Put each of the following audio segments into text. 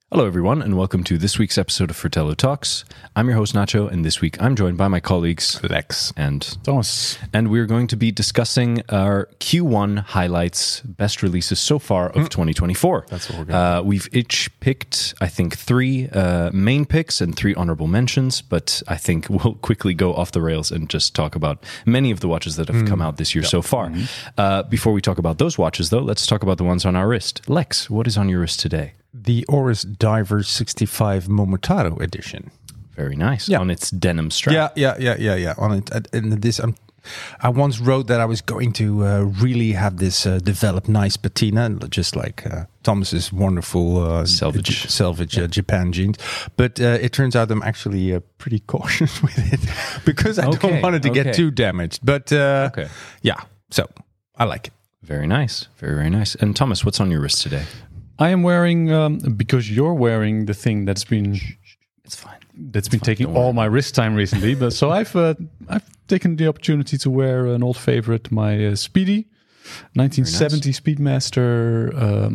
Hello, everyone, and welcome to this week's episode of Fratello Talks. I'm your host, Nacho, and this week I'm joined by my colleagues, Lex and Thomas. And we're going to be discussing our Q1 highlights, best releases so far of 2024. That's what we're going to do. We've each picked, I think, 3 main picks and 3 honorable mentions, but I think we'll quickly go off the rails and just talk about many of the watches that have come out this year so far. Before we talk about those watches, though, let's talk about the ones on our wrist. Lex, what is on your wrist today? The Oris Diver 65 Momotaro edition. Very nice. On its denim strap. Yeah. On it, and this, I once wrote that I was going to really have this developed nice patina, just like Thomas's wonderful selvage Japan jeans. But it turns out I'm actually pretty cautious with it because I don't want it to get too damaged. But yeah, so I like it. Very nice. Very, very nice. And Thomas, what's on your wrist today? I am wearing, because you're wearing the thing that's been... It's fine. That's been taking all my wrist time recently. But so I've taken the opportunity to wear an old favorite, my Speedy, 1970 Speedmaster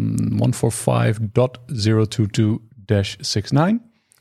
145.022-69.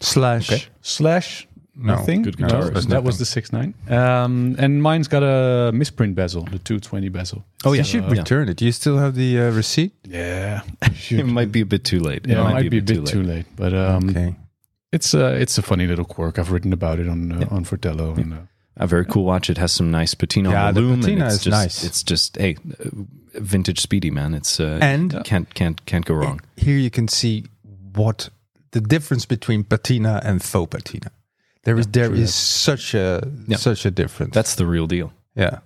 Slash No, nothing. good guitar. No, that was the 69. And mine's got a misprint bezel, the 220 bezel. Oh, you should return it. Do you still have the receipt? Yeah. It might be a bit too late. Yeah, it might be a bit too late. But Okay. it's a funny little quirk. I've written about it on Fratello. And, A very cool watch. It has some nice patina on the the loom. patina and is nice. It's just, vintage Speedy, man. It's And- can't go wrong. Here you can see what the difference between patina and faux patina. There is such a difference. That's the real deal. Yeah.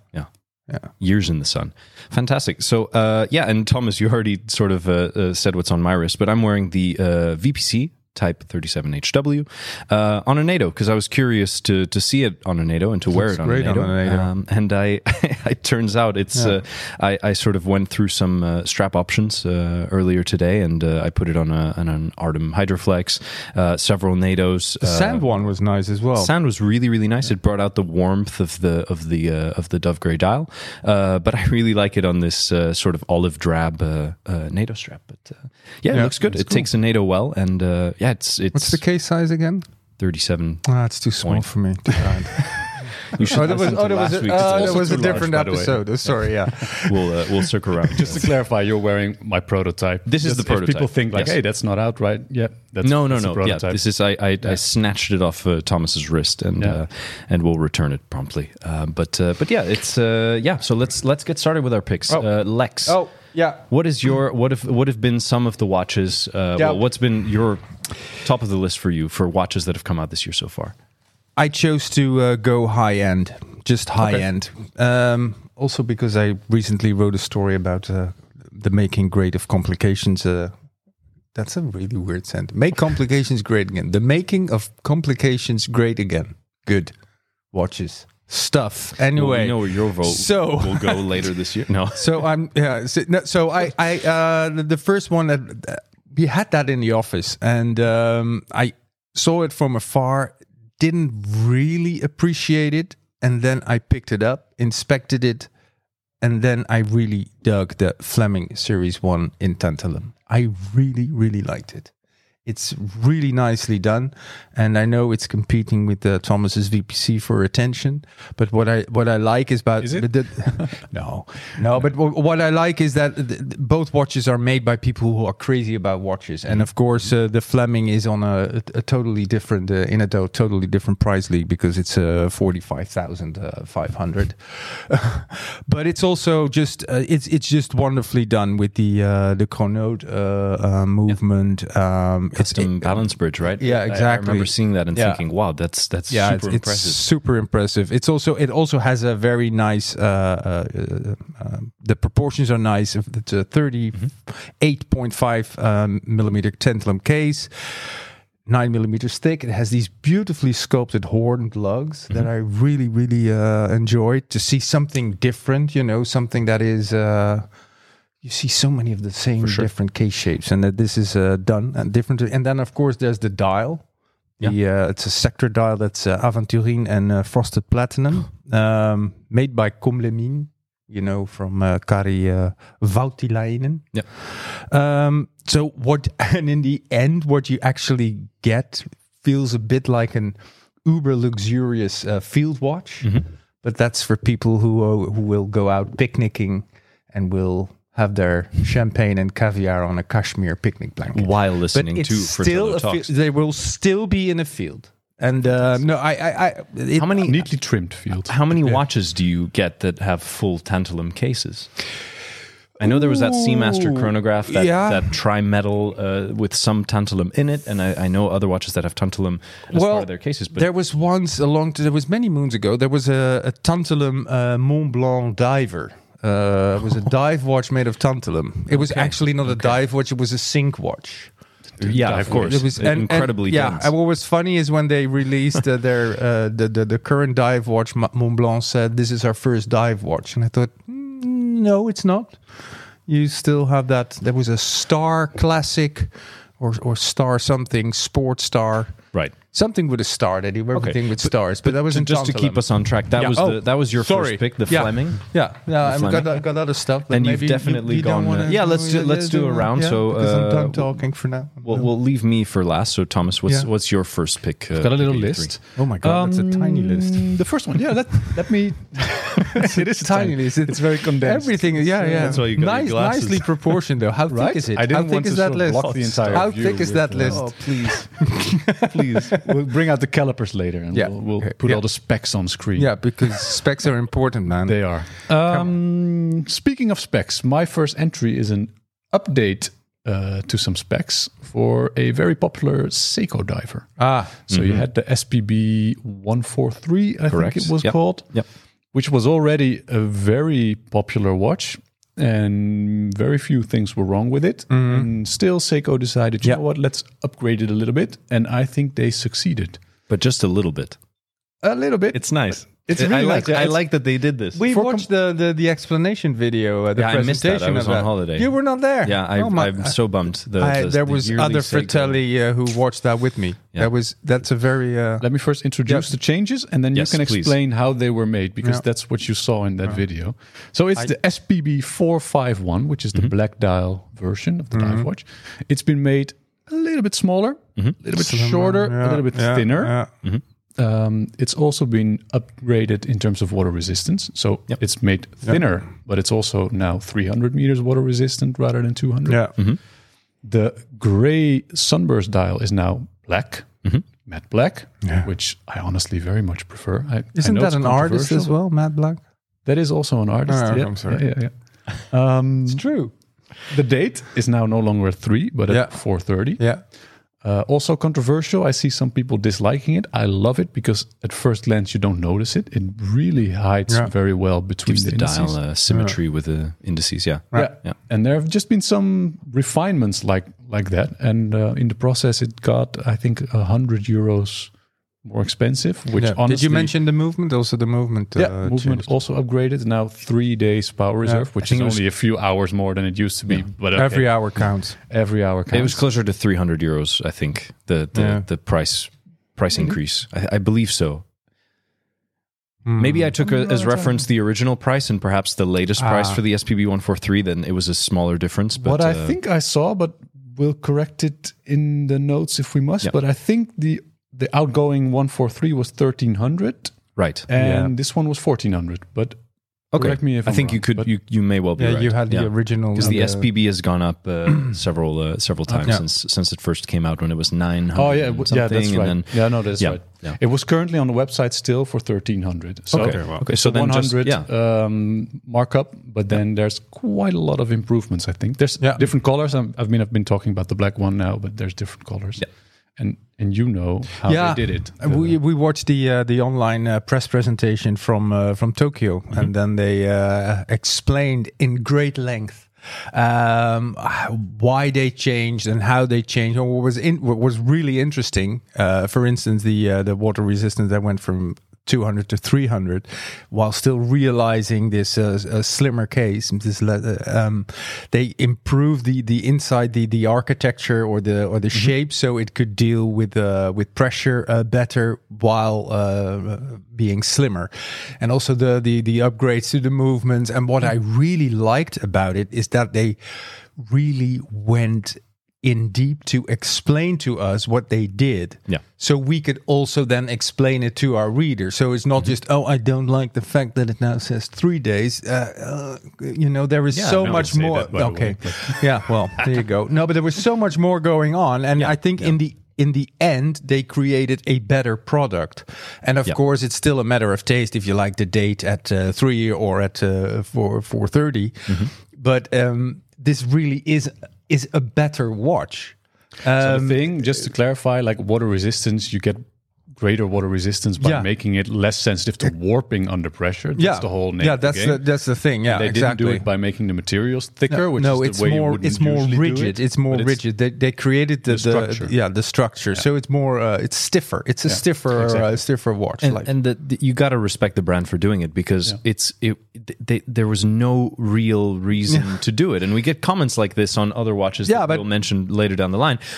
Years in the sun. Fantastic. So, and Thomas, you already sort of said what's on my wrist, but I'm wearing the VPC Type 37HW on a NATO because I was curious to see it on a NATO and to wear it on a NATO. And it turns out it's I sort of went through some strap options earlier today, and I put it on an Artem Hydroflex, several NATOs. The sand one was nice as well. Sand was really, really nice. It brought out the warmth of the Dove Gray dial, but I really like it on this sort of olive drab NATO strap. But it looks good. It takes a NATO well, and it's What's the case size again? 37. It's too small for me. Too bad. You should that was a different episode. Sorry, We'll circle around. just to clarify, you're wearing my prototype. This is the prototype. If people think like, Yes. hey, that's not out, right? Yeah, that's No. the prototype. Yeah, this is I snatched it off Thomas's wrist and we'll return it promptly. But yeah, it's So let's get started with our picks. Lex. Oh, yeah. What is your what have been some of the watches? What's been your top of the list for you for watches that have come out this year so far? I chose to go high end, just high end. Also because I recently wrote a story about the making great of complications. That's a really weird sentence. Make complications great again. The making of complications great again. Good watches. Stuff. Anyway, Well, we know where your vote will go later this year. No. So I'm the first one that we had that in the office, and I saw it from afar, didn't really appreciate it, and then I picked it up, inspected it, and then I really dug the Fleming Series 1 in tantalum. I really, really liked it. It's really nicely done, and I know it's competing with Thomas's VPC for attention. But what I like is about no. But what I like is that both watches are made by people who are crazy about watches, and of course the Fleming is on a totally different in a totally different price league because it's 45,500. But it's also just it's just wonderfully done with the chronode movement. Custom balance bridge, right? Yeah, exactly. I remember seeing that and thinking, "Wow, that's super impressive." It's super impressive. It also has a very nice. The proportions are nice. It's a 38.5 millimeter tantalum case. 9 millimeters thick. It has these beautifully sculpted horned lugs that I really, really enjoyed. To see something different, something that is. You see so many of the same different case shapes, and that this is done and different. And then, of course, there's the dial. It's a sector dial that's aventurine and frosted platinum, made by Comme les Mines. from Kari Voutilainen. Yeah. So and in the end, what you actually get feels a bit like an uber luxurious field watch, but that's for people who will go out picnicking and will have their champagne and caviar on a cashmere picnic blanket While listening but to it's still Fratello Talks. they will still be in a field. And How many Neatly trimmed field. How many watches do you get that have full tantalum cases? I know there was that Seamaster chronograph, that tri-metal with some tantalum in it, and I know other watches that have tantalum as part of their cases. But there was once there was many moons ago, there was a tantalum Mont Blanc diver. It was a dive watch made of tantalum. It was actually not a dive watch; it was a sync watch. yeah, of course, It was incredibly dense. And what was funny is when they released their the current dive watch, Mont Blanc said, "This is our first dive watch," and I thought, no, it's not. You still have that. There was a Star Classic or Star something, Sport Star. Right. Something with a star. They do everything with stars, but that was in Just to keep us on track, that was your sorry. first pick, the Yeah. Fleming. Yeah, I Fleming. got other stuff. But And you've maybe definitely you don't gone, wanna let's do a round. So because I'm done we'll- talking for now. We'll leave me for last. So Thomas, Yeah. what's your first pick? Got a little pick list. Oh my god, that's a tiny list. The first one, yeah. Let me. It is Tiny list. It's very condensed. Everything, yeah. That's why you got your glasses. Nicely proportioned, though. How Right? thick is it? I didn't How thick want is to that sort of list? block the entire How view thick is with, that list? Oh, please. Please, we'll bring out the calipers later, and Yeah. we'll Okay. put Yeah. all the specs on screen. Yeah, because specs are important, man. They are. Speaking of specs, my first entry is an update to some specs for a very popular Seiko diver. So you had the SPB 143, I Correct. think it was Yep. called, Yep. which was already a very popular watch. And very few things were wrong with it. And still, Seiko decided, you know what, let's upgrade it a little bit. And I think they succeeded. But just a little bit. A little bit. It's nice. It's really I like. nice. Yeah, I it's- like that they did this. We For watched the explanation video, the Yeah, I missed that. I presentation was of on that. holiday. You were not there. Yeah, I'm so bummed. There was yearly other Seiko- Fratelli who watched that with me. Yeah. That's a very Let me first introduce Yeah. the changes, and then Yes, you can please. explain how they were made, because Yeah. that's what you saw in that video. So it's the SPB 451, which is the black dial version of the dive watch. It's been made a little bit smaller, a little bit shorter, a little bit thinner. It's also been upgraded in terms of water resistance. So it's made thinner, but it's also now 300 meters water resistant rather than 200. Yeah. The gray sunburst dial is now black, matte black, Yeah. which I honestly very much prefer. I Isn't know that it's an artist as controversial. well, Matt Black? That is also an artist. Oh, yeah. I'm sorry. Yeah. It's true. The date is now no longer at 3, but Yeah. at 4:30. Yeah. Also controversial. I see some people disliking it. I love it because at first glance you don't notice it. It really hides very well between Gives the indices. dial symmetry with the indices. Yeah. Yeah. And there have just been some refinements like that. And in the process, it got, I think, €100 more expensive, which honestly... Did you mention the movement? Also the movement. movement changed. also upgraded. Now 3 days power reserve, which is only a few hours more than it used to be. But okay. Every hour counts. Every hour counts. It was closer to €300, I think. The price increase. I believe so. Maybe I took as reference the original price and perhaps the latest price for the SPB 143. Then it was a smaller difference. But what I think I saw, but we'll correct it in the notes if we must. Yeah. But I think the outgoing 143 was 1,300, right. and this one was 1,400. But correct me if I I'm think wrong, you could. but- You may well be Yeah, right. you had the original. because the SPB has gone up several times since it first came out when it was 900. Oh yeah, and that's something, right. and then- Yeah, no, that's Yeah, right. yeah. It was currently on the website still for 1,300. So Okay, it's so a then just- 100 markup, but then there's quite a lot of improvements. I think there's different colors. I've been talking about the black one now, but there's different colors. Yeah. And you know how they did it. We watched the online press presentation from Tokyo, and then they explained in great length why they changed and how they changed. What was really interesting, for instance, the water resistance that went from 200 to 300, while still realizing this slimmer case. They improved the inside, the architecture or the shape, so it could deal with pressure better while being slimmer, and also the upgrades to the movements. And what I really liked about it is that they really went in deep to explain to us what they did, so we could also then explain it to our readers. So it's not just, I don't like the fact that it now says 3 days. There is so much more. Okay, well, there you go. No, but there was so much more going on, and I think in the end, they created a better product. And of course, it's still a matter of taste if you like the date at 3 or at 4:30. But this really is a better watch. So the thing, just to clarify, like water resistance, you get greater water resistance by making it less sensitive to warping under pressure. That's the whole name. That's the thing. Yeah, they didn't do it by making the materials thicker, which is the way you wouldn't usually rigid. do it. It's more rigid. They created the structure. The structure. So it's more. It's stiffer. It's a stiffer watch. And you got to respect the brand for doing it, because there was no real reason to do it. And we get comments like this on other watches that we'll mention later down the line.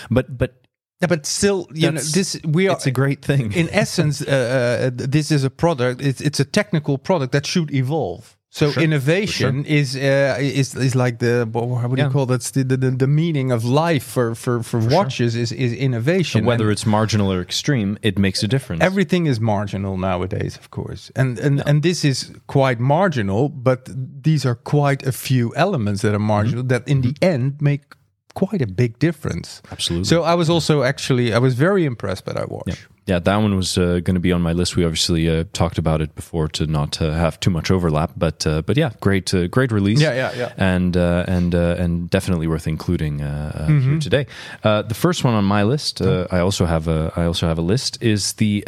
But still, it's a great thing. In essence, this is a product. It's a technical product that should evolve. So innovation is like what do you call that? The meaning of life for watches is innovation. So whether it's marginal or extreme, it makes a difference. Everything is marginal nowadays, of course, and this is quite marginal. But these are quite a few elements that are marginal that in the end make quite a big difference. Absolutely. So I was very impressed by that watch. Yeah, that one was going to be on my list. We obviously talked about it before to not have too much overlap, but yeah, great release. Yeah. And definitely worth including here today. The first one on my list, I also have a list, is the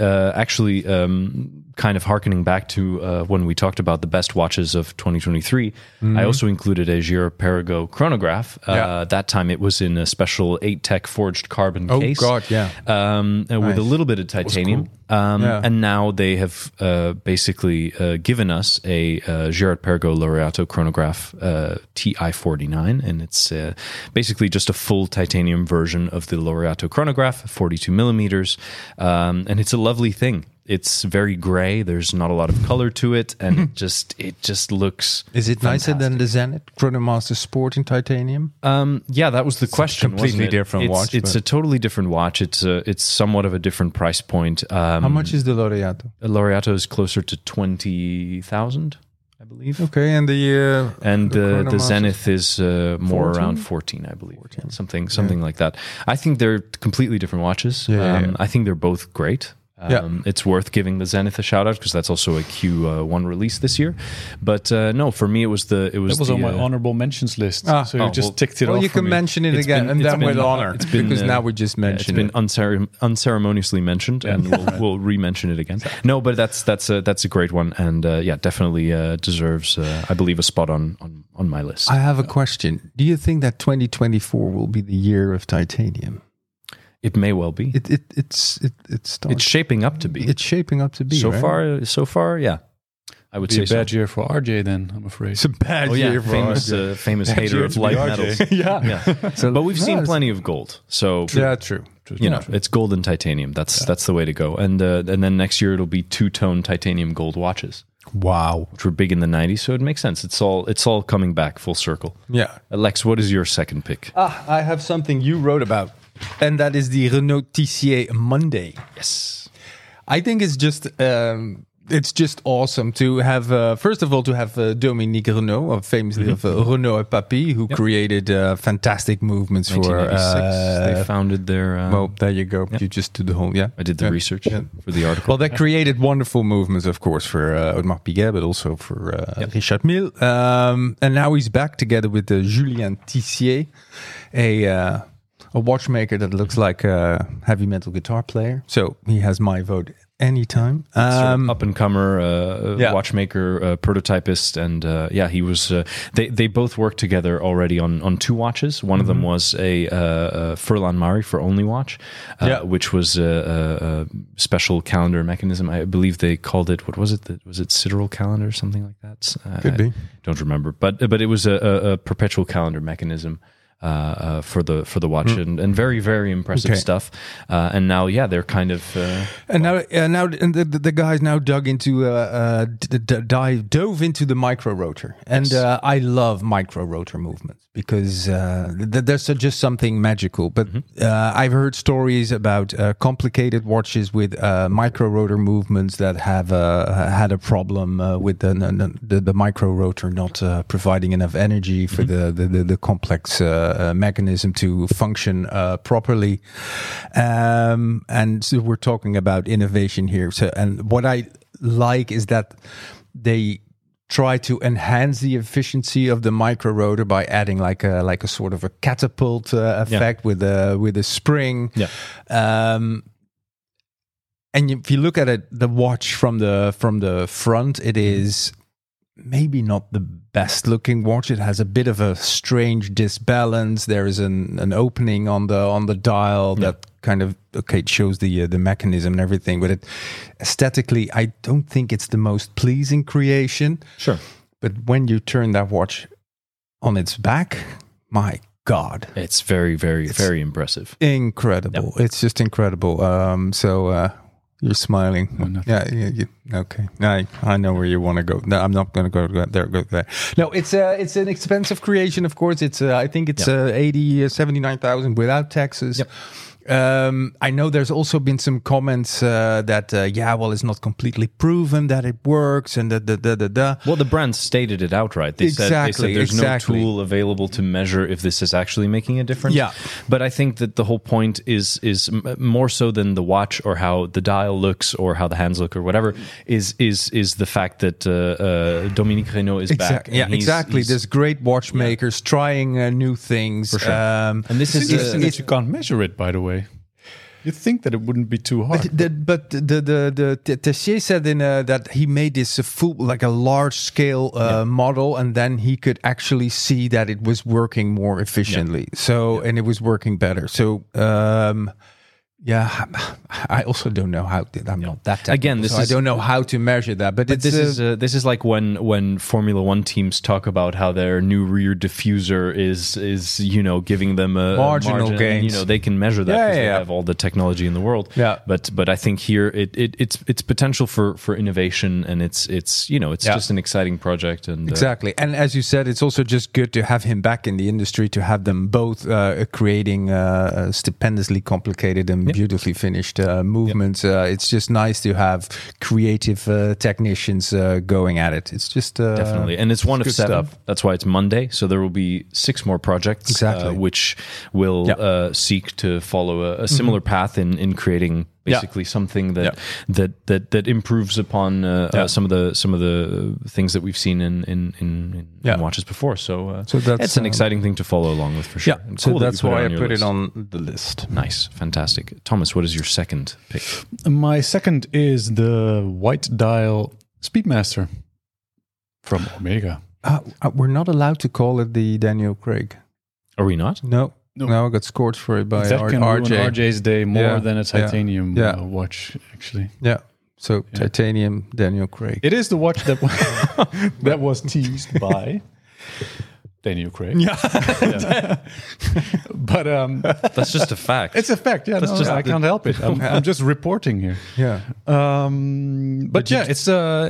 kind of harkening back to when we talked about the best watches of 2023. I also included a Girard-Perregaux chronograph. That time it was in a special 8-tech forged carbon case. Oh God, yeah. With a little bit of titanium. Cool. And now they have basically given us a Girard-Perregaux Laureato chronograph TI-49, and it's basically just a full titanium version of the Laureato chronograph, 42 millimeters, and it's a lovely thing. It's very gray. There's not a lot of color to it, and it just looks. Is it nicer than the Zenith Chronomaster Sport in titanium? Yeah, that was the question. Completely different watch. It's a totally different watch. It's somewhat of a different price point. How much is the Laureato? The Laureato is closer to 20,000, I believe. Okay, and the Zenith is more around 14, I believe. 14. Something like that. I think they're completely different watches. I think they're both great. It's worth giving the Zenith a shout out because that's also a Q1 release this year. But no, for me it was on my honorable mentions list. So you just ticked it off. Well, you can mention it again, and then with honor. Because now we just mentioned it. It's been unceremoniously mentioned, and we'll re-mention it again. No, but that's a great one, and definitely deserves, I believe, a spot on my list. I have a question. Do you think that 2024 will be the year of titanium? It may well be. It's shaping up to be. It's shaping up to be. So far, yeah. I would say a bad year for RJ. Then I'm afraid it's a bad year for RJ. Famous hater of light metals. But we've seen plenty of gold. So true. It's gold and titanium. That's the way to go. And then next year it'll be 2-tone titanium gold watches. Wow, which were big in the 90s, so it makes sense. It's all coming back full circle. Yeah. Lex, what is your second pick? I have something you wrote about. And that is the Renault Tissier Monday. Yes. I think it's just awesome to have, first of all, to have Dominique Renault, famously of Renault et Papy, who created fantastic movements for... they founded their... well, there you go. Yep. You just did the whole... Yeah. I did the research for the article. Well, they created wonderful movements, of course, for Audemars Piguet, but also for Richard Mille. And now he's back together with Julien Tissier, a watchmaker that looks like a heavy metal guitar player. So he has my vote anytime. Up and comer watchmaker, prototypist, and he was. They both worked together already on 2 watches. One of them was a Furlan Mari for only watch, which was a special calendar mechanism. I believe they called it. What was it? Was it sidereal calendar or something like that? Could be. Don't remember, but it was a perpetual calendar mechanism. For the watch and very, very impressive stuff. And now, they're kind of the guys now dove into the micro rotor, and I love micro rotor movements because there's just something magical. But I've heard stories about complicated watches with micro rotor movements that have had a problem with the micro rotor not providing enough energy for the complex mechanism to function properly. And so we're talking about innovation here. So, and what I like is that they try to enhance the efficiency of the micro rotor by adding like a sort of a catapult effect with a spring. And if you look at it, the watch from the front, it is maybe not the best looking watch. It has a bit of a strange disbalance. There is an opening on the dial that kind of it shows the mechanism and everything, but it aesthetically I don't think it's the most pleasing creation. Sure. But when you turn that watch on its back, my God, it's very, very, very impressive. Incredible. It's just incredible. You're smiling. Okay. I know where you want to go. No, I'm not going to go there. No, it's an expensive creation, of course. It's I think it's 79,000 without taxes. Yep. I know there's also been some comments that it's not completely proven that it works and Well, the brand stated it outright. They said there's no tool available to measure if this is actually making a difference. Yeah. But I think that the whole point is more so than the watch or how the dial looks or how the hands look or whatever is the fact that Dominique Renault is back. Yeah, exactly. There's great watchmakers trying new things. For sure. And this is interesting that you can't measure it, by the way. You'd think that it wouldn't be too hard. But the Tessier said that he made this a large scale model, and then he could actually see that it was working more efficiently. And it was working better. So. I also don't know how. I'm not that technical. Again, I don't know how to measure that. But this is like when Formula One teams talk about how their new rear diffuser is giving them a marginal gains. And, they can measure that because they have all the technology in the world. Yeah. But I think here it's potential for innovation, and it's just an exciting project. And exactly. And as you said, it's also just good to have him back in the industry, to have them both creating stupendously complicated and beautifully finished movements. It's just nice to have creative technicians going at it. It's just definitely, and it's one of 7. Stuff. That's why it's Monday. So there will be 6 more projects, which will seek to follow a similar path in creating basically something that improves upon some of the things that we've seen in watches before. So that's an exciting thing to follow along with for sure. Yeah, so that's why I put it on the list. Nice, fantastic. Thomas, what is your second pick? My second is the white dial Speedmaster from Omega. We're not allowed to call it the Daniel Craig. Are we not? No, I got scored for it by that can ruin RJ's day more than a titanium watch, actually. Yeah. So titanium Daniel Craig. It is the watch that that was teased by Daniel Craig. Yeah. But that's just a fact. It's a fact. Yeah, I can't help it. I'm just reporting here. Yeah. But it's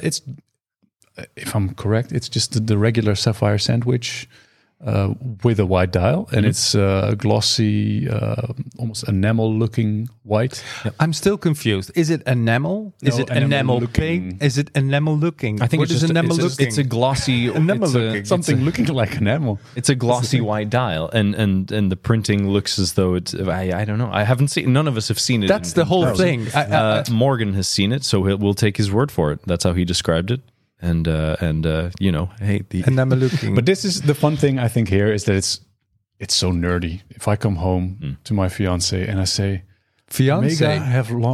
if I'm correct, it's just the regular sapphire sandwich with a white dial, and it's glossy, almost enamel-looking white. Yep. I'm still confused. Is it enamel? Is it enamel paint? Is it enamel-looking? I think what is enamel-looking? It's a glossy enamel-looking. Something looking like enamel. It's a glossy white dial, and the printing looks as though it's. I don't know. I haven't seen. None of us have seen it. That's the whole thing. Morgan has seen it, so we'll take his word for it. That's how he described it. And enamel looking. But this is the fun thing I think here is that it's so nerdy. If I come home to my fiance and I say, fiance, Omega have launched.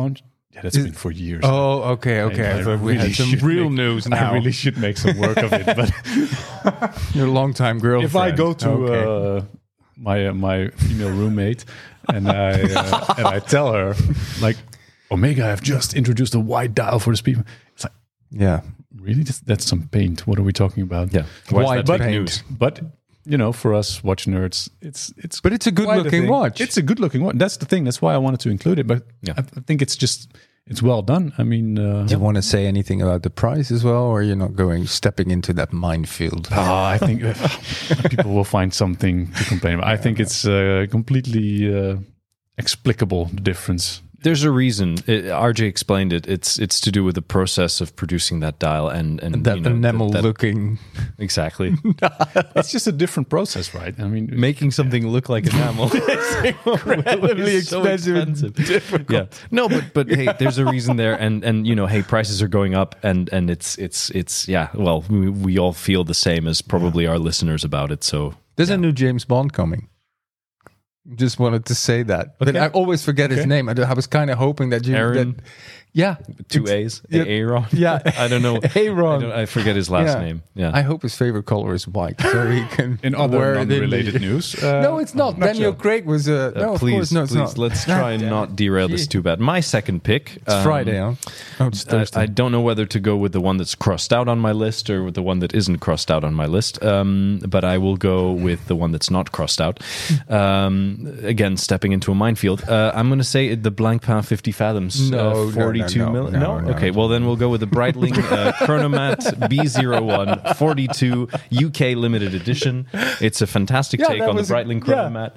Yeah, that's been for years. Oh, okay. I So we had some real news now. I really should make some work of it. But Your longtime girlfriend. if I go to my female roommate and I tell her like, Omega, I've just introduced a wide dial for the speaker. It's like, yeah, really? That's some paint. What are we talking about? Yeah, wide that paint. news? But for us watch nerds, it's But it's a good quite looking thing. watch. It's a good looking watch. That's the thing. That's why I wanted to include it. But Yeah. I think it's well done. I mean, Do you want to say anything about the price as well, or you're not stepping into that minefield? I think people will find something to complain about. I think it's completely explicable, the difference. There's a reason. RJ explained it. It's to do with the process of producing that dial and That enamel looking. Exactly. It's just a different process, right? I mean, Making something look like enamel is Incredibly expensive and difficult. Yeah. No, but hey, there's a reason there, and hey, prices are going up, and it's yeah. Well, we all feel the same as probably our listeners about it. So There's a new James Bond coming. Just wanted to say that. But I always forget his name. I was kind of hoping that you... Aaron? Yeah. 2 A's, Yeah. Aaron. Yeah. I don't know. Aaron. I forget his last name. Yeah. I hope his favorite color is white, so he can in other wear it non-related news. No, it's not. Daniel sure. Craig was... no, of please, course, no, it's please, not. let's try and not derail this too bad. My second pick. It's Friday, huh? Oh, it's Thursday. I don't know whether to go with the one that's crossed out on my list or with the one that isn't crossed out on my list. But I will go with the one that's not crossed out. Again, stepping into a minefield. I'm going to say the Blancpain 50 Fathoms. No, 42 no. No? Okay, well then we'll go with the Breitling Chronomat B01 42 UK limited edition. It's a fantastic take on the Breitling Chronomat.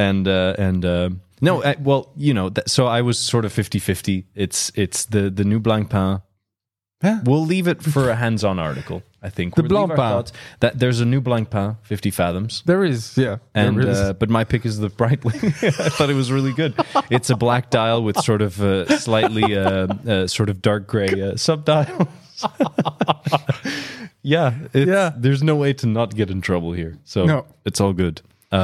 So I was sort of 50-50. It's the new Blancpain. Yeah. We'll leave it for a hands-on article, I think. The We'll leave our Blancpain. thoughts. That there's a new Blancpain 50 Fathoms. There is, yeah. And there is. but my pick is the Breitling. I thought it was really good. It's a black dial with sort of slightly sort of dark gray subdials. There's no way to not get in trouble here. So it's all good.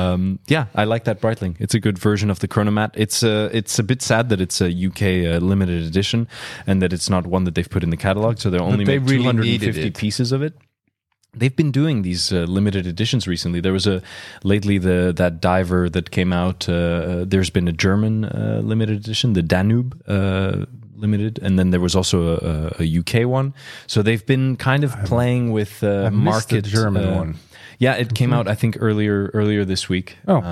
I like that Breitling. It's a good version of the Chronomat. It's a bit sad that it's a UK limited edition and that it's not one that they've put in the catalog. So they're only made 250 pieces of it. They've been doing these limited editions recently. There was lately that diver that came out. There's been a German limited edition, the Danube limited, and then there was also a UK one. So they've been kind of playing with market the German one. Yeah, it came out I think earlier this week. Oh,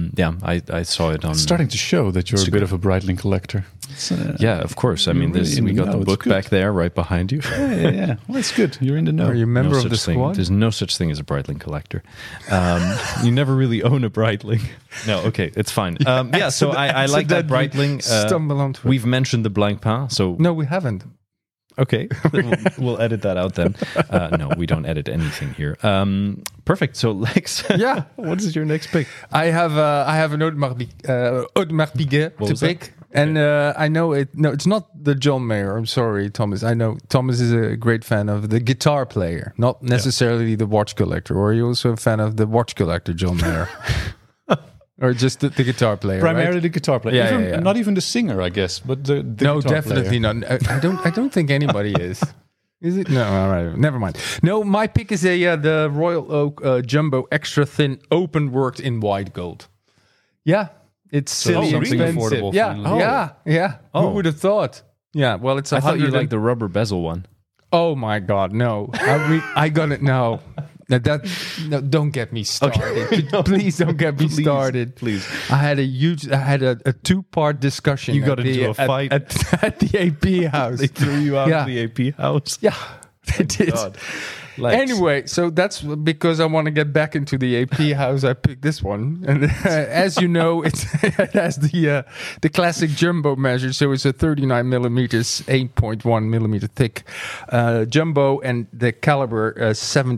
I saw it on. It's starting to show that you're a bit of a Breitling collector. Yeah, of course. I mean, we got the book back there right behind you. Yeah. Well, it's good. You're in the know. Are you a member of the squad? There's no such thing as a Breitling collector. You never really own a Breitling. No, okay, it's fine. So I like that Breitling. Stumble onto it. We've mentioned the Blancpain, so No, we haven't. Okay, we'll edit that out then. No, we don't edit anything here. Perfect. So, Lex, what is your next pick? I have an Audemars Piguet to pick. And I know it. No, it's not the John Mayer. I'm sorry, Thomas. I know Thomas is a great fan of the guitar player, not necessarily the watch collector. Or are you also a fan of the watch collector, John Mayer? Or just the guitar player? Primarily right? the guitar player. Yeah. Not even the singer, I guess, but the no, guitar definitely player. not. I don't think anybody is. Is it? No, all right. Never mind. No, my pick is the Royal Oak Jumbo Extra Thin Open Worked in white gold. Yeah, it's silly something expensive. affordable. Yeah, Finally. yeah. Oh. Who would have thought? Yeah, well, it's I thought you 100 liked the rubber bezel one. Oh my God, no! I got it now. No, don't get me started. Please don't get me started. Please. I had a 2-part discussion. You got into a fight at the AP house. They threw you out of the AP house. Yeah, they did. God. Anyway, so that's because I want to get back into the AP house. I picked this one, and as you know, it has the classic jumbo measure. So it's a 39 millimeters, 8.1 millimeter thick jumbo, and the caliber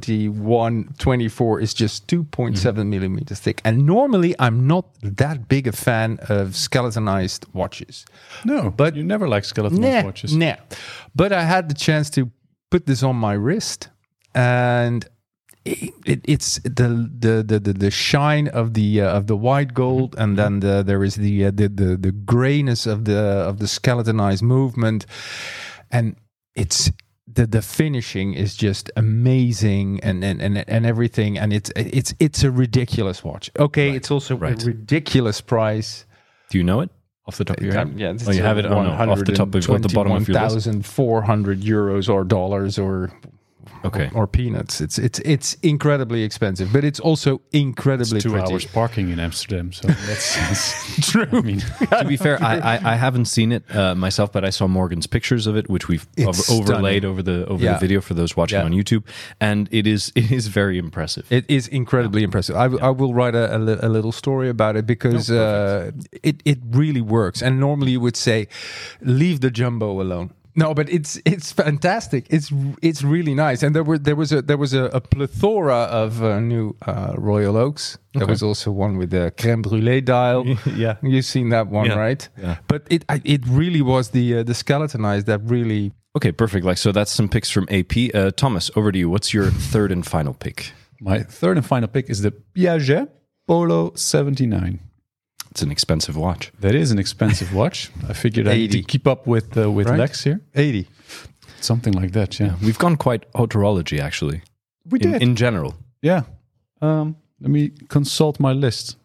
7124 is just 2.7 millimeters thick. And normally, I'm not that big a fan of skeletonized watches. No, but you never like skeletonized watches. Nah. But I had the chance to put this on my wrist. And it's the shine of the white gold, and then there is the grayness of the skeletonized movement, and it's the finishing is just amazing, and everything, and it's a ridiculous watch. Okay, it's also a ridiculous price. Do you know it off the top of your head? Yeah, you have it off the top of the bottom of your list. €1,400 or dollars or peanuts. It's incredibly expensive, but it's also incredibly it's 2 pretty. hours parking in Amsterdam, so that's true. I mean, to be fair, I haven't seen it myself, but I saw Morgan's pictures of it, which we've overlaid over the video for those watching on YouTube, and it is very impressive. It is incredibly impressive. I will write a little story about it because it really works. And normally you would say, leave the jumbo alone. No, but it's fantastic. It's really nice. And there was a plethora of new Royal Oaks. There was also one with the crème brûlée dial. Yeah, you've seen that one, right? Yeah. But it really was the skeletonized that really. Okay, perfect. So that's some picks from AP. Thomas, over to you. What's your third and final pick? My third and final pick is the Piaget Polo 79. It's an expensive watch. That is an expensive watch. I figured I need to keep up with Lex here. 80. Something like that, yeah. We've gone quite autorology, actually. We did. In general. Yeah. Let me consult my list.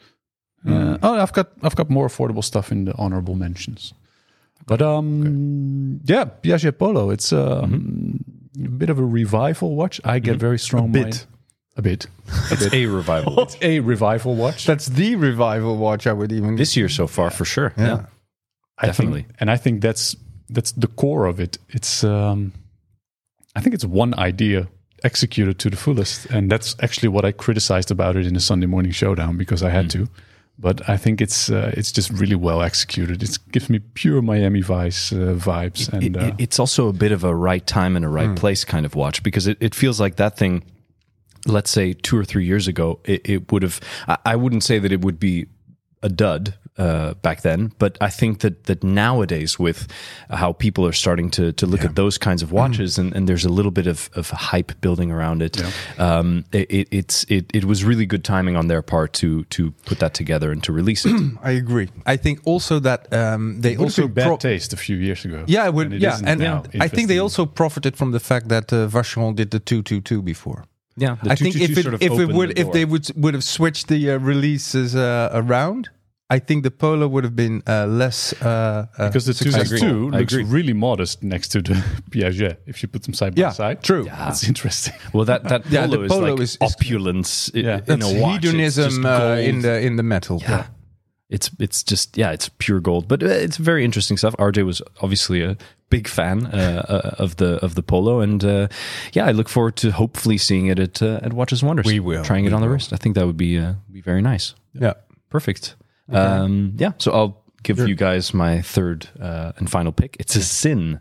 I've got more affordable stuff in the honorable mentions. But yeah, Piaget Polo. It's a bit of a revival watch. I get very strong. A bit. It's a revival. It's a revival watch. That's the revival watch, I would even... This year so far, for sure. Yeah. Definitely. I think that's the core of it. It's I think it's one idea executed to the fullest. And that's actually what I criticized about it in the Sunday Morning Showdown, because I had to. But I think it's just really well executed. It gives me pure Miami Vice vibes. And it's also a bit of a right time and a right place kind of watch, because it feels like that thing... Let's say 2 or 3 years ago, it would have. I wouldn't say that it would be a dud back then, but I think that nowadays, with how people are starting to look at those kinds of watches, and there's a little bit of hype building around it. Yeah. It was really good timing on their part to put that together and to release it. I agree. I think also that they also bad taste a few years ago. Yeah, it would. And I think they also profited from the fact that Vacheron did the 222 before. Yeah, I think if they would have switched the releases around, I think the Polo would have been less because the 222 looks really modest next to the Piaget if you put them side by side. True. Yeah, that's interesting. Well, that Polo is opulence in a watch. Hedonism in the metal. Yeah. It's just it's pure gold, but it's very interesting stuff. RJ was obviously a big fan of the Polo, and I look forward to hopefully seeing it at Watches and Wonders. We will trying it on the wrist. I think that would be very nice. Yeah, perfect. Okay. So I'll give you guys my third and final pick. It's a Sin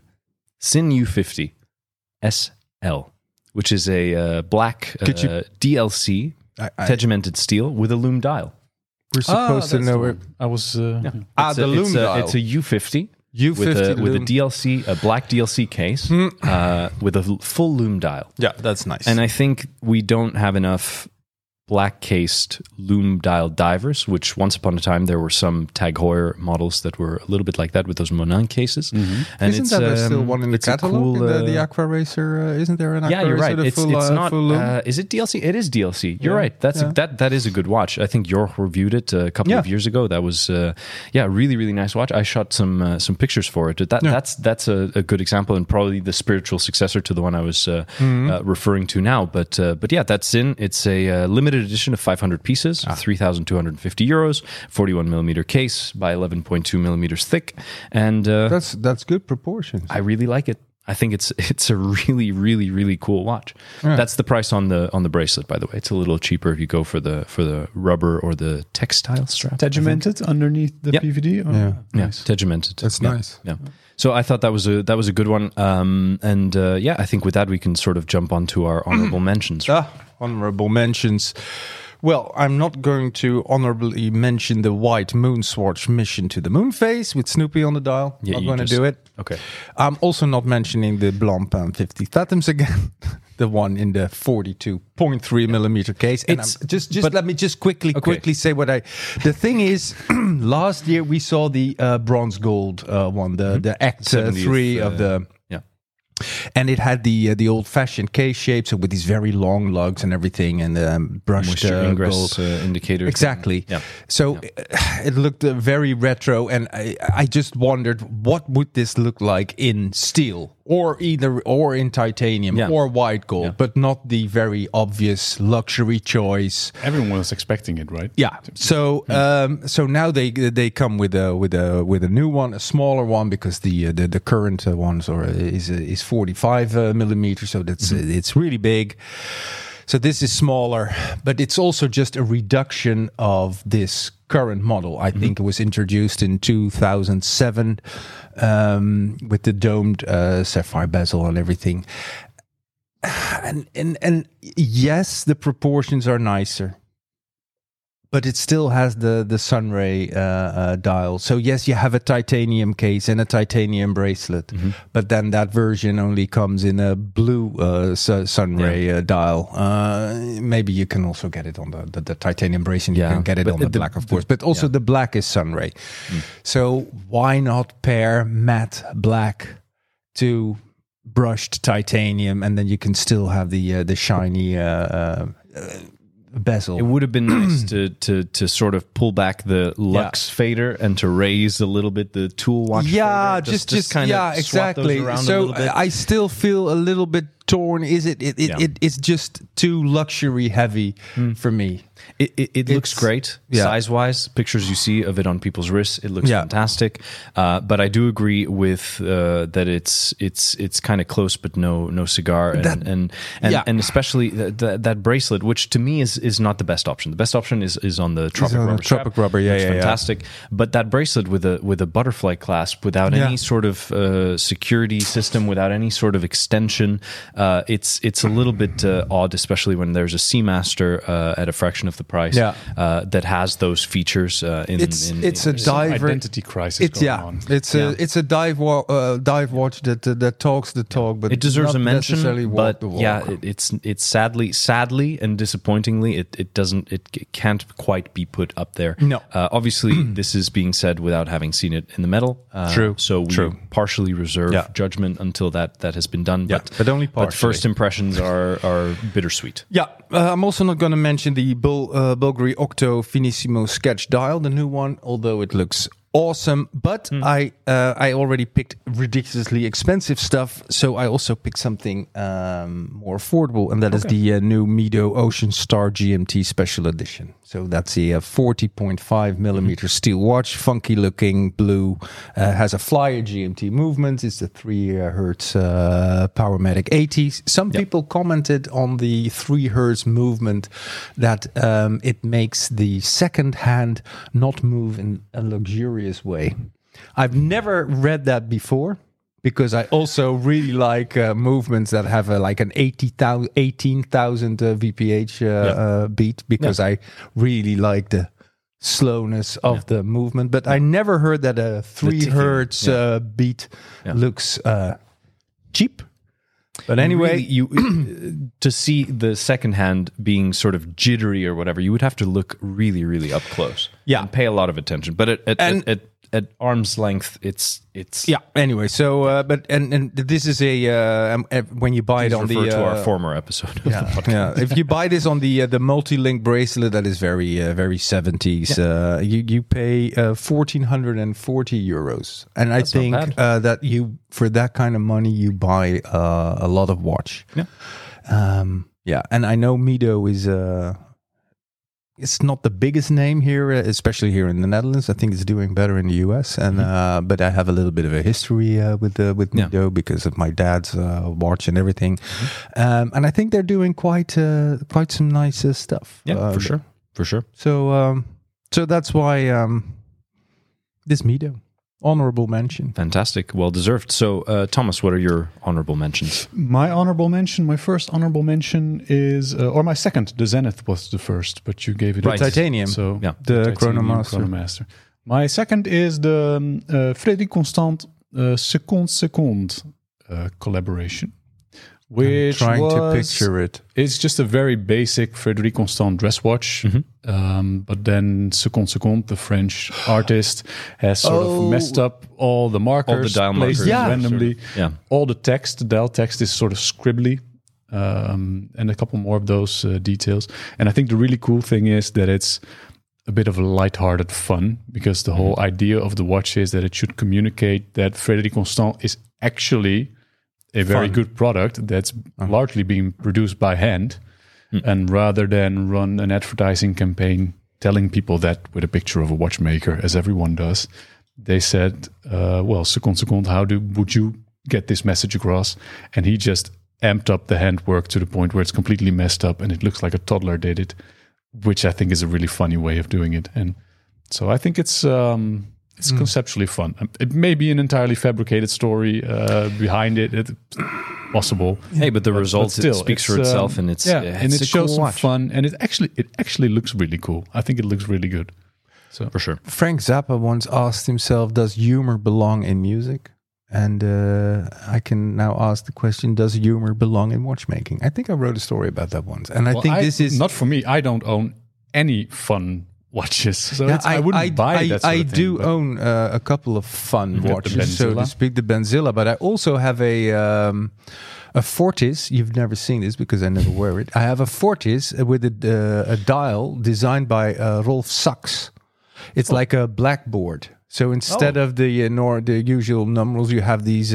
U50 SL, which is a black DLC tegimented steel with a lume dial. We're supposed to know it. I was the lume dial. It's a U50 with a DLC, a black DLC case with a full lume dial. Yeah, that's nice. And I think we don't have enough black cased lume dial divers, which once upon a time there were some Tag Heuer models that were a little bit like that with those Monin cases. And isn't there still one in the catalog? Cool, the Aqua Racer, isn't there an Aqua Racer? Yeah, you're right. It's not. Full lume? Is it DLC? It is DLC. You're right. That is a good watch. I think Jorg reviewed it a couple of years ago. That was really, really nice watch. I shot some pictures for it. That's a good example, and probably the spiritual successor to the one I was referring to now. But that's in. It's a limited edition of 500 pieces, €3,250, 41 millimeter case by 11.2 millimeters thick, and that's good proportions. I really like it. I think it's a really, really, really cool watch. Yeah. That's the price on the bracelet, by the way. It's a little cheaper if you go for the rubber or the textile strap. Tegimented underneath the PVD. Nice. Tegimented. That's nice. Yeah. So I thought that was a good one. I think with that we can sort of jump onto our honorable mentions. Honorable mentions. Well, I'm not going to honorably mention the white Moonswatch mission to the moon phase with Snoopy on the dial. Yeah, not you going to just- do it. Okay. I'm also not mentioning the Blancpain 50 Fathoms again. The one in the 42.3 millimeter case. And let me just quickly say what the thing is, last year we saw the bronze gold one, the Act 3 of the... And it had the old-fashioned case shape, so with these very long lugs and everything, and brushed ingress gold indicators. Exactly. Yeah. So it looked very retro, and I just wondered what would this look like in steel, or in titanium, or white gold, but not the very obvious luxury choice. Everyone was expecting it, right? Yeah. So so now they come with a new one, a smaller one, because the current ones is 45 millimeters, so that's it's really big. So this is smaller, but it's also just a reduction of this current model. I think it was introduced in 2007 with the domed sapphire bezel and everything. And yes, the proportions are nicer, but it still has the sunray dial. So yes, you have a titanium case and a titanium bracelet, but then that version only comes in a blue sunray dial. Maybe you can also get it on the titanium bracelet. You can get it on the black, of course. But also the black is sunray. So why not pair matte black to brushed titanium, and then you can still have the shiny bezel. It would have been nice to sort of pull back the Lux fader and to raise a little bit the tool watch. Yeah, fader. just kind of exactly. swap those around a So little bit. I still feel a little bit torn. Is it's just too luxury heavy for me. It looks great size-wise. Pictures you see of it on people's wrists, it looks fantastic. But I do agree with that it's kind of close, but no cigar, and especially that bracelet, which to me is not the best option. The best option is on the Tropic Rubber. Tropic Rubber, it's fantastic. But that bracelet with a butterfly clasp, without any sort of security system, without any sort of extension, it's a little bit odd, especially when there's a Seamaster at a fraction of the price that has those features. It's a diver identity crisis going on. It's a dive watch that talks the talk, but it deserves not a mention. necessarily walk the walk. It's sadly and disappointingly it can't quite be put up there. No, obviously this is being said without having seen it in the metal. True. So we partially reserve judgment until that has been done. But only partially. But first impressions are bittersweet. Yeah, I'm also not going to mention the Bulgari Octo Finissimo Sketch dial, the new one, although it looks awesome. But I already picked ridiculously expensive stuff, so I also picked something more affordable, and that is the new Mido Ocean Star GMT Special Edition. So that's a 40.5 millimeter steel watch, funky looking, blue, has a flyer GMT movement. It's a 3 hertz Powermatic 80. Some people commented on the 3 hertz movement that it makes the second hand not move in a luxurious way. I've never read that before, because I also really like movements that have like an 18,000 VPH beat, because I really like the slowness of the movement. But I never heard that a 3 hertz beat looks cheap. But anyway, really, to see the second hand being sort of jittery or whatever, you would have to look really, really up close. And pay a lot of attention. But at arm's length, it's Anyway, so but and this is a when you buy it on to our former episode. Of the podcast. If you buy this on the multi-link bracelet, that is very 70s. You pay €1,440, and I think that you, for that kind of money, you buy a lot of watch. And I know Mido is it's not the biggest name here, especially here in the Netherlands. I think it's doing better in the US, and but I have a little bit of a history with Mido because of my dad's watch and everything, and I think they're doing quite some nice stuff. For sure. So that's why this Mido. honorable mention. Fantastic. Well deserved. So, Thomas, what are your honorable mentions? My first honorable mention is, or my second, the Zenith was the first, but you gave it Right. Titanium. So Yeah. The Titanium Chronomaster. My second is the Frédéric Constant Seconde collaboration, which Trying to picture it. It's just a very basic Frédéric Constant dress watch, but then Seconde, the French artist, has sort of messed up all the markers, All the dial placed markers. them Yeah. randomly. Yeah. All the text, the dial text is sort of scribbly, and a couple more of those details. And I think the really cool thing is that it's a bit of lighthearted fun, because the whole idea of the watch is that it should communicate that Frédéric Constant is actually a very good product that's largely being produced by hand, and rather than run an advertising campaign telling people that with a picture of a watchmaker, as everyone does, they said, well, Seconde, would you get this message across? And he just amped up the handwork to the point where it's completely messed up and it looks like a toddler did it, which I think is a really funny way of doing it. And so I think it's conceptually fun. It may be an entirely fabricated story behind it. It's possible. Hey, but the result still, it speaks for itself, and it's and it a shows cool some watch. fun, and it actually looks really cool. I think it looks really good. So For sure. Frank Zappa once asked himself, does humor belong in music? And I can now ask the question, does humor belong in watchmaking? I think I wrote a story about that once. And I think this is... not for me. I don't own any fun watches, so Yeah, I wouldn't buy that sort I of thing, do but- own a couple of fun You've got the watches, so to Benzilla? speak, the Benzilla. But I also have a Fortis. You've never seen this because I never wear it. I have a Fortis with a dial designed by Rolf Sachs. It's like a blackboard. So instead of the usual numerals, you have these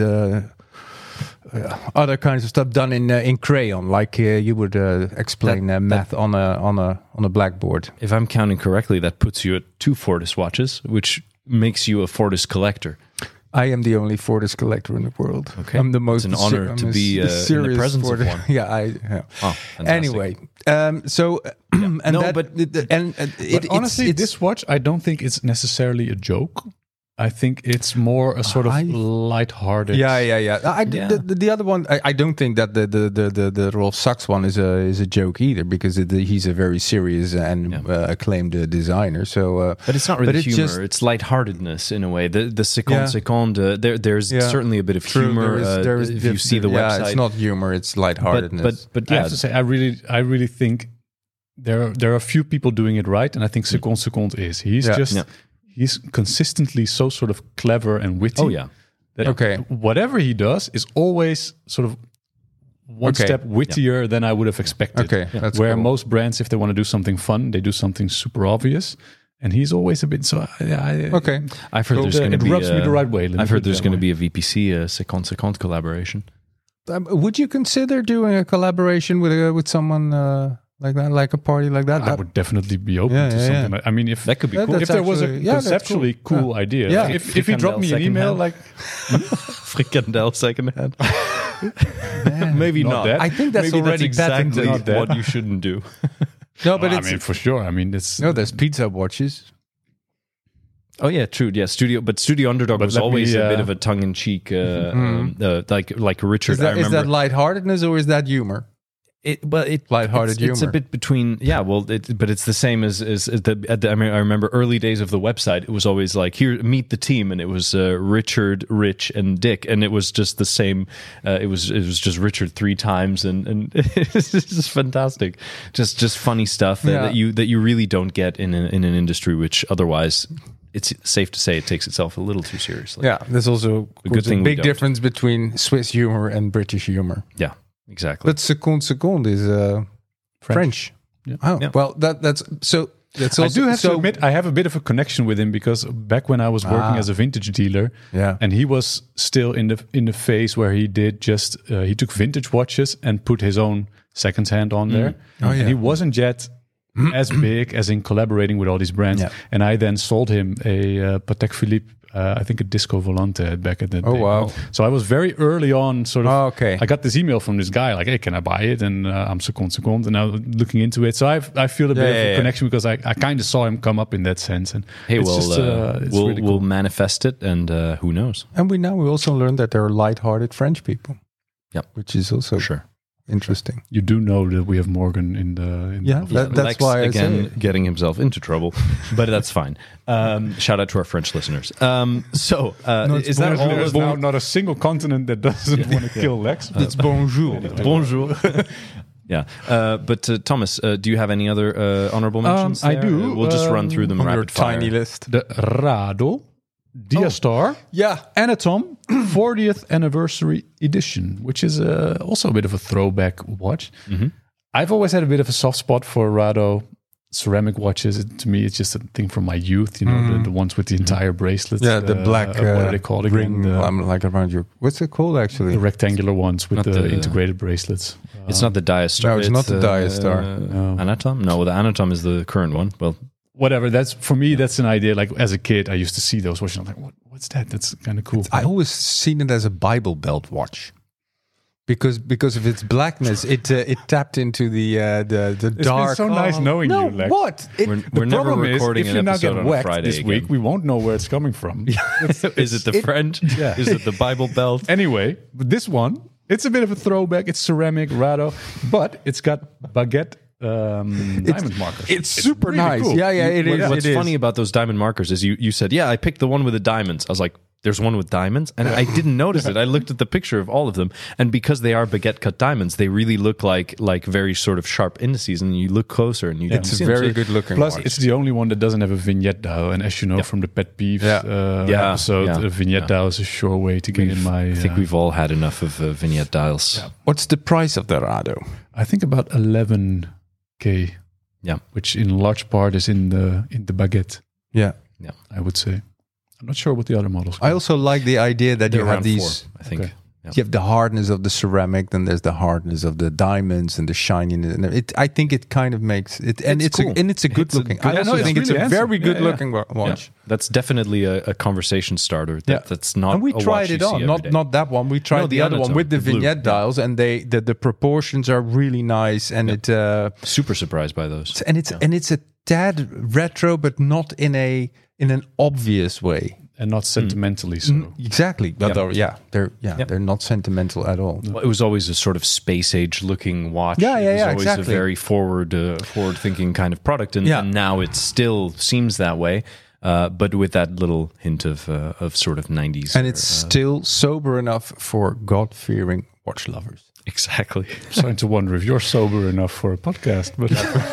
other kinds of stuff done in crayon, like you would explain math on a blackboard. If I'm counting correctly, that puts you at 2 Fortis watches, which makes you a Fortis collector. I am the only Fortis collector in the world. Okay. I'm the most. It's an honor I'm to a be in the serious presence of Fortis- one. Yeah. Oh, fantastic. Anyway, so and No, that, but- But honestly, this watch, I don't think it's necessarily a joke. I think it's more a sort of lighthearted. Yeah. The other one, I don't think that the Rolf Sachs one is a joke either, because he's a very serious and acclaimed designer. So, But it's not really but it's humor. just- It's lightheartedness in a way. The Seconde, there's certainly a bit of True, humor there is if you see the yeah, website. it's not humor; it's lightheartedness. But I yeah, have to say, I really think there are a few people doing it right, and I think Seconde is. He's consistently so sort of clever and witty. Oh, yeah. That Okay. whatever he does is always sort of one step wittier than I would have expected. Okay, that's Where cool. most brands, if they want to do something fun, they do something super obvious. And he's always a bit so. Okay, I've heard there's going to it be. rubs me the right way. I've heard there's going to be a VPC Seconde collaboration. would you consider doing a collaboration with someone like that, like a party like that? I would definitely be open to something. Like, I mean, if That could be Yeah, cool. that's if there was a actually- that's conceptually cool idea, Yeah. like if he dropped me an email, like Frikandel secondhand. Maybe Not not. that. I think that's Maybe already exactly patented. Not that. what you shouldn't do. No, but I it's mean, for sure. I mean, it's there's pizza watches. Oh yeah, true. Yeah, Studio Underdog But was let always me, a bit of a tongue-in-cheek, like Richard. Is that, I is remember that lightheartedness or is that humor? Lighthearted it's a humor. bit between. Yeah, well, but it's the same as I remember early days of the website. It was always like, here, meet the team, and it was Richard, Rich, and Dick, and it was just the same. It was just Richard 3 times, and it's just fantastic. Just funny stuff that you really don't get in an industry which otherwise. It's safe to say it takes itself a little too seriously. Yeah, there's also A good thing we big don't. difference between Swiss humor and British humor. Yeah, exactly. But Seconde is French. Yeah. Oh, Yeah. well, that's so. That's I also, do have to so- admit, I have a bit of a connection with him because back when I was working as a vintage dealer, Yeah. and he was still in the phase where he did just he took vintage watches and put his own secondhand on there, Oh, yeah. and he wasn't yet as big as in collaborating with all these brands. Yeah. And I then sold him a Patek Philippe, I think a Disco Volante back at that day. Wow. So I was very early on sort of, okay. I got this email from this guy like, hey, can I buy it? And I'm second. And now looking into it. So I feel a bit of a connection because I kind of saw him come up in that sense. And hey, it's we'll really cool. manifest it, and who knows? And we also learned that there are light-hearted French people. Yep. Which is also Sure. Interesting. You do know that we have Morgan in the that's Lex, why I again say it. getting himself into trouble, but that's fine. Shout out to our French listeners. Is that all? There's now not a single continent that doesn't want to kill Lex. It's bonjour. Bonjour. Yeah, but Thomas, do you have any other honorable mentions? I there? do. We'll just run through them On your rapid fire. tiny list. The Rado Diastar Yeah. Anatom 40th anniversary edition, which is also a bit of a throwback watch. Mm-hmm. I've always had a bit of a soft spot for Rado ceramic watches. To me, it's just a thing from my youth. You know, the ones with the entire bracelets. Yeah, the black what are they called ring. again? Like around your. What's it called actually? The rectangular ones with Not the the- integrated bracelets. It's not the Diastar. No, it's not the Diastar. Anatom? No, the Anatom is the current one. Well, Whatever. That's for me. That's an idea. Like as a kid, I used to see those watches. I'm like, what's that? That's kind of cool. I always seen it as a Bible Belt watch. Because of its blackness, it tapped into the It's dark. been so nice knowing no, you, Lex. what? we're never recording if an you now episode get on a whacked Friday this again. week, we won't know where it's coming from. Is it the French? Yeah. Is it the Bible Belt? Anyway, this one, it's a bit of a throwback. It's ceramic, Rado, but it's got baguette diamond markers. It's super really nice. cool. Yeah, it is. What's it is. funny about those diamond markers is you said, yeah, I picked the one with the diamonds. I was like, there's one with diamonds? And I didn't notice it. I looked at the picture of all of them. And because they are baguette cut diamonds, they really look like very sort of sharp indices. And you look closer and you don't It's see a them. very So good looking Plus, watch. it's the only one that doesn't have a vignette dial. And as you know from the Pet Peeves episode, a vignette dial is a sure way to get in my... I think we've all had enough of vignette dials. What's the price of the Rado? I think about 11K. Yeah. Which in large part is in the baguette, Yeah. I would say. I'm not sure what the other models I also like the idea that They're you have around these. 4, I think. Okay. Yeah. You have the hardness of the ceramic, then there's the hardness of the diamonds and the shininess. And I think it kind of makes it, and It's it's cool. a good looking. I also think it's really a very handsome. good Yeah, looking Yeah. watch. That's definitely a conversation starter. That's not. And we a watch tried you it see on, every day. not that one. We tried No, the the other one Anatom, with the the blue, vignette yeah. dials, and the proportions are really nice, and Super surprised by those. it's a tad retro, but not in an obvious way. and not sentimentally so. Exactly. Although, they're not sentimental at all. Well, it was always a sort of space age looking watch. Yeah, It was always exactly. a very forward thinking kind of product, and now it still seems that way. But with that little hint of sort of 90s. And it's still sober enough for God-fearing watch lovers. exactly. I'm starting to wonder if you're sober enough for a podcast. But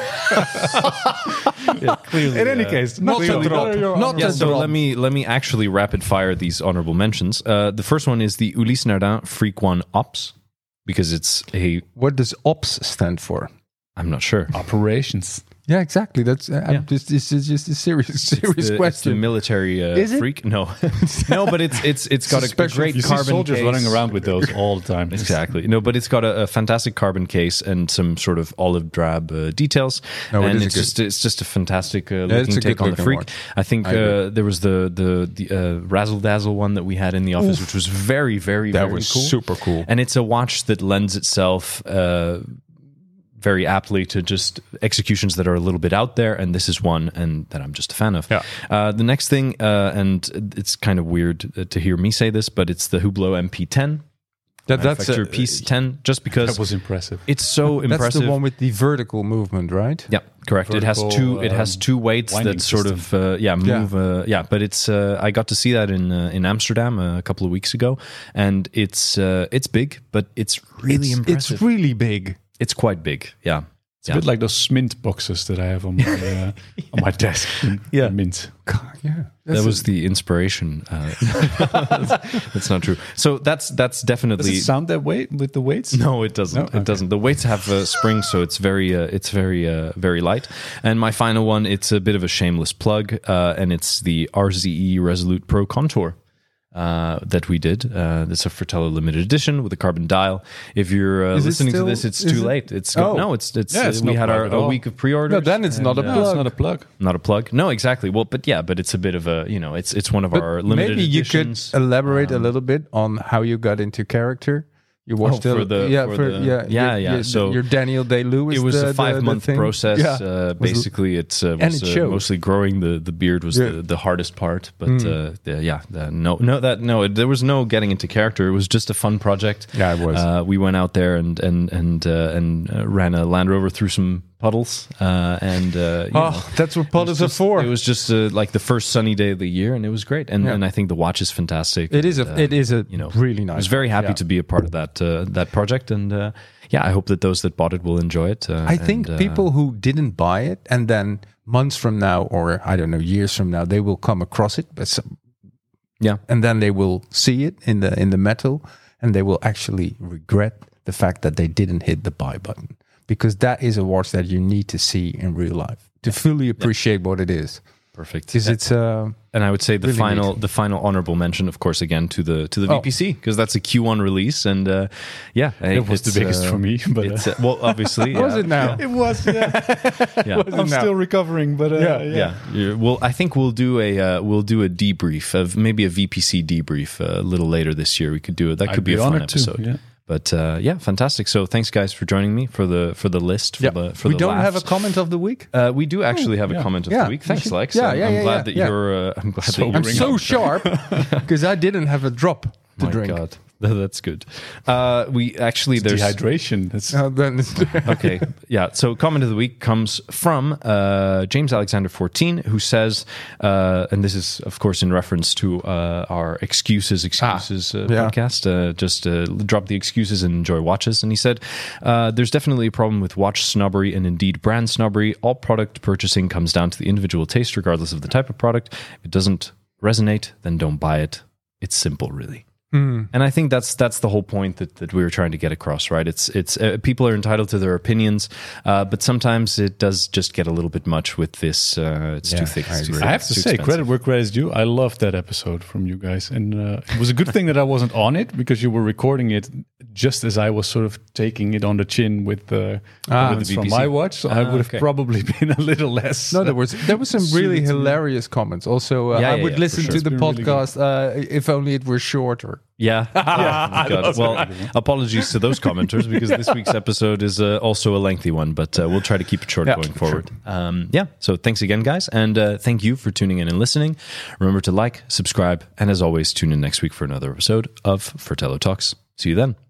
Clearly, in any case, not clearly, a drop. what are your Not Yeah, a so drop. let me actually rapid fire these honorable mentions. The first one is the Ulysse Nardin Freak One Ops, because it's What does OPS stand for? I'm not sure. operations? Yeah, exactly. That's this is just a serious It's the question. military Is it? freak. No, no, but it's got a special- great You see carbon soldiers case. running around with those all the time. Exactly. No, but it's got a fantastic carbon case and some sort of olive drab details. No, it and is it's just a fantastic it's looking a take on the good-looking freak. watch. I think I agree. there was the Razzle Dazzle one that we had in the office, which was very, very, That very was cool. super cool. And it's a watch that lends itself very aptly to just executions that are a little bit out there, and this is one and that I'm just a fan of. Yeah. The next thing, and it's kind of weird to hear me say this, but it's the Hublot MP10. That's Manufacturer Piece 10, just because That was impressive. it's so that's impressive. the one with the vertical movement, right? Yeah, correct. It has Vertical, two. It has two weights winding that sort of move. But it's. I got to see that in Amsterdam a couple of weeks ago, and it's big, but it's really impressive. It's really big. It's quite big. Yeah. It's a bit like those Mint boxes that I have on my on my desk. Yeah. Mint. Yeah, That was the inspiration. That's not true. So that's Does definitely. it sound that way with the weights? No, it doesn't. No? Okay. It doesn't. The weights have springs, so it's very light. And my final one, it's a bit of a shameless plug, and it's the RZE Resolute Pro Contour. that we did. It's a Fratello limited edition with a carbon dial. If you're listening to this, it's too late. It's no, it's we had a week of pre-orders. No, then it's not a plug. It's not a plug. Not a plug. No, exactly. Well, but it's a bit of a it's one of our limited maybe editions. You could elaborate a little bit on how you got into character. You watched So your Daniel Day-Lewis. It was a 5-month process. Yeah. Basically, it was mostly growing the beard was the hardest part. But there was no getting into character. It was just a fun project. Yeah, it was. We went out there and ran a Land Rover through some puddles. That's what puddles are for. It was just like the first sunny day of the year, and it was great. And I think the watch is fantastic. It is a really nice. I was very happy to be a part of that project, and I hope that those that bought it will enjoy it. I think people who didn't buy it and then months from now, or I don't know, years from now, they will come across it, and then they will see it in the metal, and they will actually regret the fact that they didn't hit the buy button, because that is a watch that you need to see in real life to fully appreciate what it is. Perfect. Because it's and I would say the really final honorable mention, of course, again to the VPC, because that's a Q1 release, and it was the biggest for me. But well, obviously, was it now? It was. Yeah. I'm still recovering, but Well, I think we'll do a debrief of maybe a VPC debrief a little later this year. We could do it. That could be a fun episode. Yeah. But fantastic. So thanks, guys, for joining me for the list. We don't have a comment of the week. We do actually have a comment of the week. Thanks, Lex. I'm glad that you're. I'm glad that you're. I'm so sharp because I didn't have a drop to drink. God. That's good. We actually there's dehydration. Okay, yeah. So comment of the week comes from James Alexander 14, who says, and this is of course in reference to our excuses podcast. Just drop the excuses and enjoy watches. And he said, "There's definitely a problem with watch snobbery and indeed brand snobbery. All product purchasing comes down to the individual taste, regardless of the type of product. If it doesn't resonate, then don't buy it. It's simple, really." And I think that's the whole point that we were trying to get across, right? It's people are entitled to their opinions, but sometimes it does just get a little bit much with this. It's too thick. I have to say, credit where credit is due. I loved that episode from you guys, and it was a good thing that I wasn't on it, because you were recording it just as I was sort of taking it on the chin with the from my watch. So I would have probably been a little less. No, there was some really hilarious comments. Also, I would listen to the podcast if only it were shorter. Yeah. God. Well, apologies to those commenters, because this week's episode is also a lengthy one, but we'll try to keep it short going forward. Sure. So thanks again, guys. And thank you for tuning in and listening. Remember to like, subscribe, and as always, tune in next week for another episode of Fratello Talks. See you then.